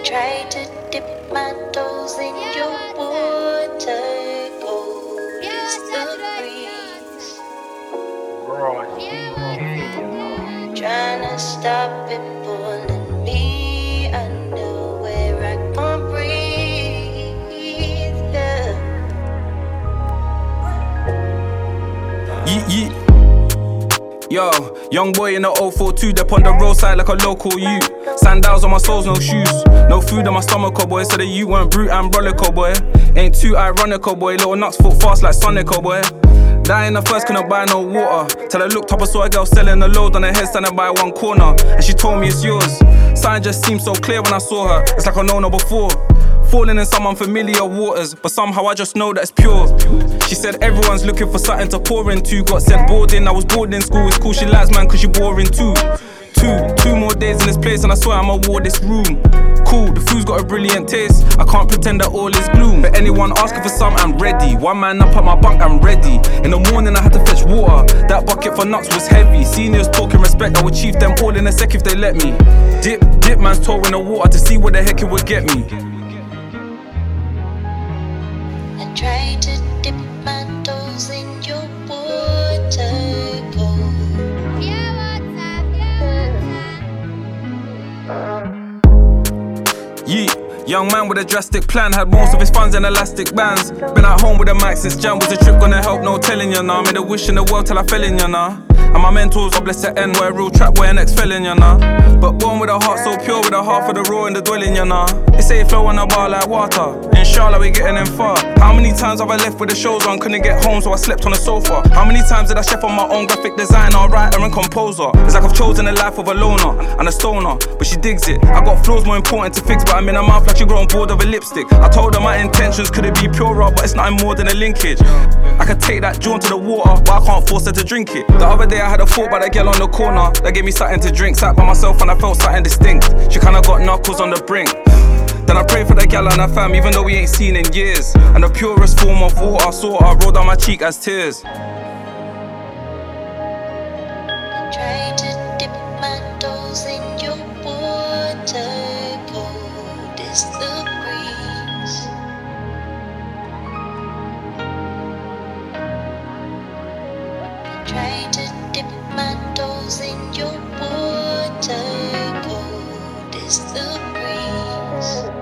Try to dip my toes in your water, cold is the breeze. Tryna stop it pulling me under where I can't breathe. Yeet. Yo, young boy in the 042, dep on the roadside like a local youth. Sandals on my soles, no shoes. No food in my stomach, oh boy. So that you weren't brute and brolic, oh boy. Ain't too ironic, oh boy. Little nuts foot fast like Sonic, oh boy. Dying the first, couldn't buy no water. Till I looked up, I saw a girl selling a load on her head, standing by one corner. And she told me it's yours. Something just seemed so clear when I saw her. It's like I known her before. Falling in some unfamiliar waters, but somehow I just know that it's pure. She said everyone's looking for something to pour into. Got sent boarding, I was bored in school. It's cool, she likes man cause she boring too. Two more days in this place and I swear I'ma war this room. Cool, the food's got a brilliant taste. I can't pretend that all is gloom. But anyone asking for some, I'm ready. One man up at my bunk, I'm ready. In the morning I had to fetch water. That bucket for nuts was heavy. Seniors talking respect, I would chief them all in a sec if they let me. Dip man's toe in the water to see where the heck it would get me. I try to dip my toes in your water, cold. Yeet. Young man with a drastic plan, had most of his funds in elastic bands. Been at home with a mic since Jan. Was the trip gonna help? No telling you nah. Made a wish in the world till I fell in you nah. And my mentors are blessed to end where a real trap boy and ex-fell in you nah. But born with a heart so pure, with a heart for the raw and the dwelling you nah. They say it flow on a bar like water. Inshallah we getting them far. How many times have I left with the shows on? Couldn't get home so I slept on the sofa. How many times did I chef on my own graphic designer, writer and composer? It's like I've chosen a life of a loner and a stoner, but she digs it. I got flaws more important to fix, but I'm in her mouth like she growing bored of a lipstick. I told her my intentions couldn't be purer, but it's nothing more than a linkage. I could take that jaunt to the water, but I can't force her to drink it. The other day I had a thought about that girl on the corner that gave me something to drink. Sat by myself and I felt something distinct. She kinda got knuckles on the brink. Then I prayed for the gal and her fam, even though we ain't seen in years. And the purest form of water I saw her roll down my cheek as tears. I try to dip my toes in your water, cold is the breeze. I try to dip my toes in your water, cold is the breeze.